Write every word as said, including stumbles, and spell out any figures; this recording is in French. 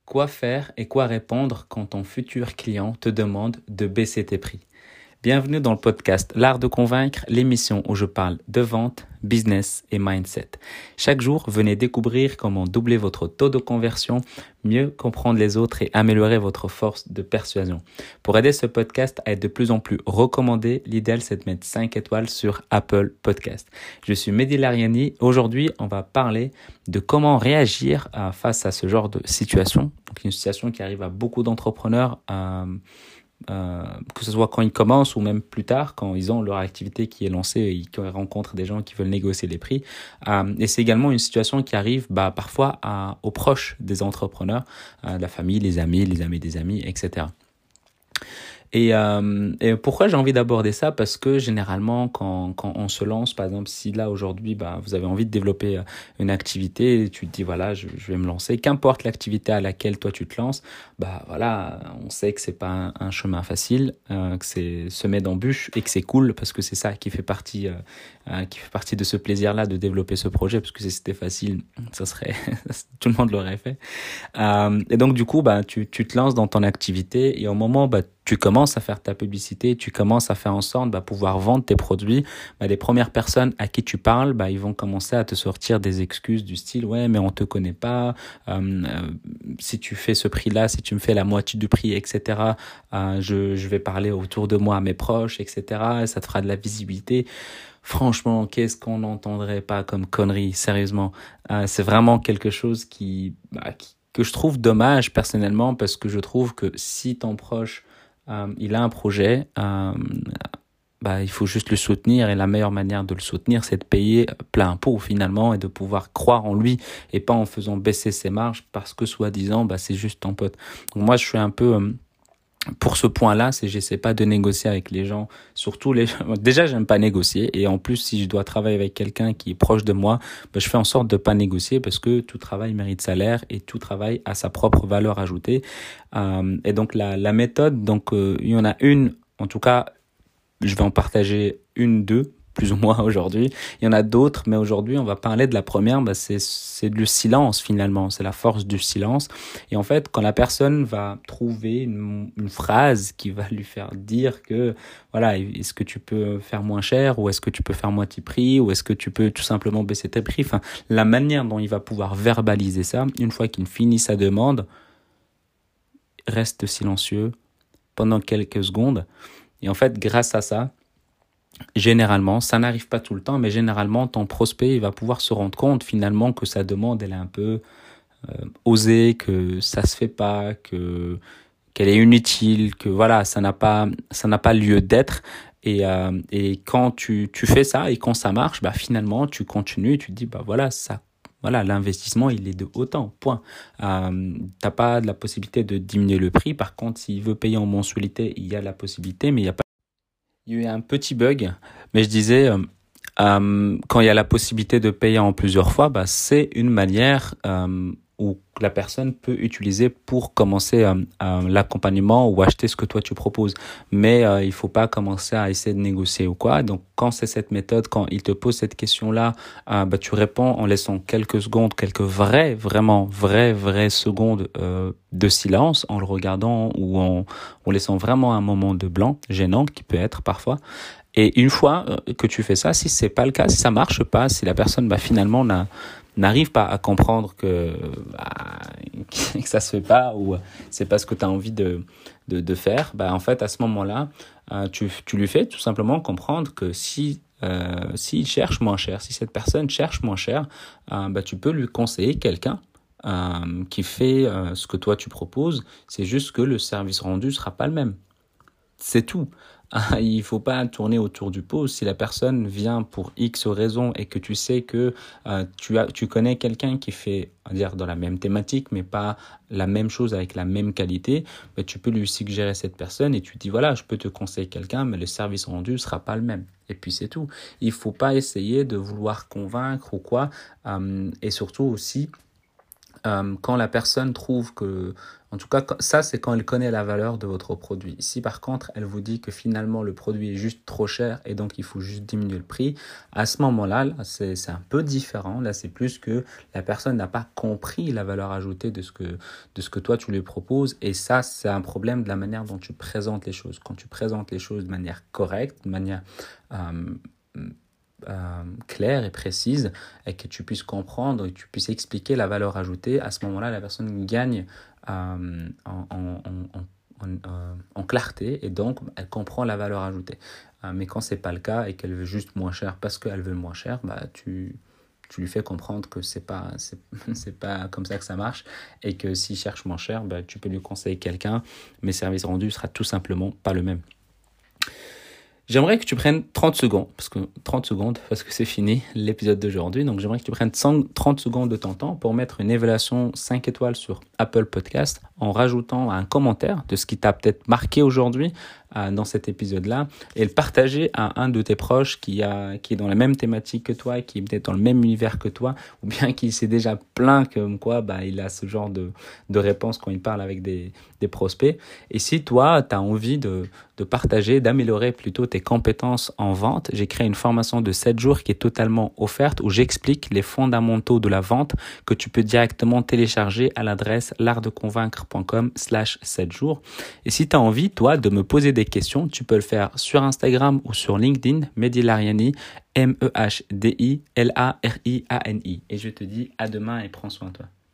Quoi faire et quoi répondre quand ton futur client te demande de baisser tes prix? Bienvenue dans le podcast L'Art de Convaincre, l'émission où je parle de vente, business et mindset. Chaque jour, venez découvrir comment doubler votre taux de conversion, mieux comprendre les autres et améliorer votre force de persuasion. Pour aider ce podcast à être de plus en plus recommandé, l'idéal c'est de mettre cinq étoiles sur Apple Podcast. Je suis Mehdi Lariani. Aujourd'hui, on va parler de comment réagir à, face à ce genre de situation. Donc, une situation qui arrive à beaucoup d'entrepreneurs, euh, Euh, que ce soit quand ils commencent ou même plus tard, quand ils ont leur activité qui est lancée et qu'ils rencontrent des gens qui veulent négocier les prix. Euh, et c'est également une situation qui arrive bah, parfois à, aux proches des entrepreneurs, euh, la famille, les amis, les amis des amis, et cetera. Et, euh, et pourquoi j'ai envie d'aborder ça? Parce que généralement, quand, quand on se lance, par exemple, si là aujourd'hui, bah, vous avez envie de développer une activité, et tu te dis voilà, je, je vais me lancer, qu'importe l'activité à laquelle toi tu te lances, bah voilà, on sait que c'est pas un, un chemin facile, euh, que c'est semer d'embûches et que c'est cool parce que c'est ça qui fait partie, euh, euh, qui fait partie de ce plaisir-là de développer ce projet. Parce que si c'était facile, ça serait tout le monde l'aurait fait. Euh, et donc du coup, bah tu, tu te lances dans ton activité et au moment bah tu commences à faire ta publicité, tu commences à faire en sorte de bah, pouvoir vendre tes produits, bah, les premières personnes à qui tu parles, bah, ils vont commencer à te sortir des excuses du style « ouais, mais on te connaît pas, euh, euh, si tu fais ce prix-là, si tu me fais la moitié du prix, et cetera, euh, je, je vais parler autour de moi à mes proches, et cetera, et ça te fera de la visibilité. » Franchement, qu'est-ce qu'on n'entendrait pas comme conneries, sérieusement. Euh, c'est vraiment quelque chose qui, bah, qui, que je trouve dommage personnellement parce que je trouve que si ton proche Euh, il a un projet, euh, bah, il faut juste le soutenir et la meilleure manière de le soutenir, c'est de payer plein pot finalement et de pouvoir croire en lui et pas en faisant baisser ses marges parce que soi-disant, bah, c'est juste ton pote. Donc moi, je suis un peu... Euh, pour ce point-là, c'est j'essaie pas de négocier avec les gens, surtout les déjà j'aime pas négocier et en plus si je dois travailler avec quelqu'un qui est proche de moi, ben, je fais en sorte de pas négocier parce que tout travail mérite salaire et tout travail a sa propre valeur ajoutée. Euh, et donc la la méthode, donc euh, il y en a une, en tout cas, je vais en partager une, deux plus ou moins aujourd'hui. Il y en a d'autres, mais aujourd'hui, on va parler de la première, bah, c'est, c'est le silence finalement, c'est la force du silence. Et en fait, quand la personne va trouver une, une phrase qui va lui faire dire que, voilà, est-ce que tu peux faire moins cher, ou est-ce que tu peux faire moitié prix, ou est-ce que tu peux tout simplement baisser tes prix, enfin, la manière dont il va pouvoir verbaliser ça, une fois qu'il finit sa demande, reste silencieux pendant quelques secondes. Et en fait, grâce à ça, généralement, ça n'arrive pas tout le temps, mais généralement, ton prospect il va pouvoir se rendre compte finalement que sa demande elle est un peu euh, osée, que ça se fait pas, que qu'elle est inutile, que voilà, ça n'a pas ça n'a pas lieu d'être. Et euh, et quand tu tu fais ça et quand ça marche, bah finalement tu continues et tu te dis bah voilà ça. Voilà, l'investissement, il est de autant, point. Euh, t'as pas de la possibilité de diminuer le prix. Par contre, s'il veut payer en mensualité, il y a la possibilité, mais il y a pas. Il y a eu un petit bug, mais je disais, euh, euh, quand il y a la possibilité de payer en plusieurs fois, bah, c'est une manière euh, où la personne peut utiliser pour commencer euh, euh, l'accompagnement ou acheter ce que toi tu proposes. Mais euh, il faut pas commencer à essayer de négocier ou quoi. Donc quand c'est cette méthode, quand il te pose cette question-là, euh, bah, tu réponds en laissant quelques secondes, quelques vraies, vraiment vraies, vraies secondes euh, de silence, en le regardant ou en, en laissant vraiment un moment de blanc, gênant qui peut être parfois. Et une fois que tu fais ça, si c'est pas le cas, si ça marche pas, si la personne bah, finalement n'a n'arrive pas à comprendre que, bah, que ça se fait pas ou c'est pas ce que tu as envie de, de, de faire, bah, en fait, à ce moment-là, euh, tu, tu lui fais tout simplement comprendre que si, euh, s'il cherche moins cher, si cette personne cherche moins cher, euh, bah, tu peux lui conseiller quelqu'un euh, qui fait euh, ce que toi tu proposes. C'est juste que le service rendu sera pas le même. C'est tout. Il faut pas tourner autour du pot. Si la personne vient pour X raison et que tu sais que euh, tu as, tu connais quelqu'un qui fait, on va dire, dans la même thématique, mais pas la même chose avec la même qualité, bah, tu peux lui suggérer cette personne et tu dis voilà, je peux te conseiller quelqu'un, mais le service rendu sera pas le même. Et puis c'est tout. Il faut pas essayer de vouloir convaincre ou quoi. Euh, et surtout aussi, Euh, quand la personne trouve que, en tout cas, ça c'est quand elle connaît la valeur de votre produit. Si par contre elle vous dit que finalement le produit est juste trop cher et donc il faut juste diminuer le prix, à ce moment-là, là, c'est, c'est un peu différent. Là, c'est plus que la personne n'a pas compris la valeur ajoutée de ce que, de ce que toi tu lui proposes. Et ça, c'est un problème de la manière dont tu présentes les choses. Quand tu présentes les choses de manière correcte, de manière euh, Euh, claire et précise, et que tu puisses comprendre et que tu puisses expliquer la valeur ajoutée, à ce moment-là, la personne gagne euh, en, en, en, en, euh, en clarté et donc elle comprend la valeur ajoutée. Euh, mais quand c'est pas le cas et qu'elle veut juste moins cher parce qu'elle veut moins cher, bah tu tu lui fais comprendre que c'est pas c'est, c'est pas comme ça que ça marche et que s'il cherche moins cher, bah, tu peux lui conseiller quelqu'un, mais le service rendu sera tout simplement pas le même. J'aimerais que tu prennes trente secondes, parce que trente secondes, parce que c'est fini l'épisode d'aujourd'hui. Donc, j'aimerais que tu prennes trente secondes de ton temps pour mettre une évaluation cinq étoiles sur Apple Podcast en rajoutant un commentaire de ce qui t'a peut-être marqué aujourd'hui euh, dans cet épisode-là et le partager à un de tes proches qui, a, qui est dans la même thématique que toi, qui est peut-être dans le même univers que toi, ou bien qui s'est déjà plaint comme quoi bah, il a ce genre de, de réponse quand il parle avec des, des prospects. Et si toi, tu as envie de, de partager, d'améliorer plutôt tes compétences en vente, j'ai créé une formation de sept jours qui est totalement offerte où j'explique les fondamentaux de la vente que tu peux directement télécharger à l'adresse l'artdeconvaincre.com slash sept jours. Et si tu as envie, toi, de me poser des questions, tu peux le faire sur Instagram ou sur LinkedIn, Mehdi Lariani, M E H D I L A R I A N I. Et je te dis à demain et prends soin de toi.